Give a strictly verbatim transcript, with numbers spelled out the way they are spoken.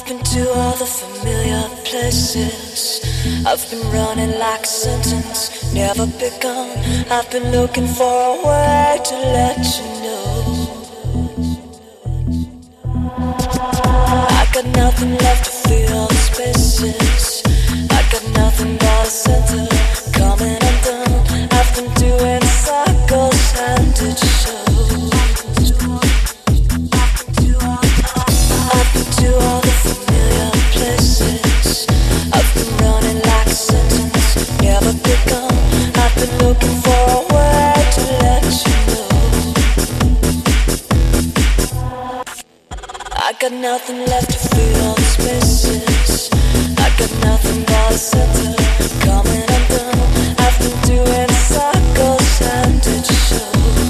been to all the familiar places. I've been running like a sentence, never begun. I've been looking for a way to let you know. I got nothing left to fill the spaces. I got nothing but a center coming undone. I've been doing cycles and it shows. I've been to all the familiar places. I've been running like a sentence, never begun. I've been looking for a way to let you know. I got nothing left to fill the spaces. I got nothing but a center coming undone. I've been doing cycles and it shows.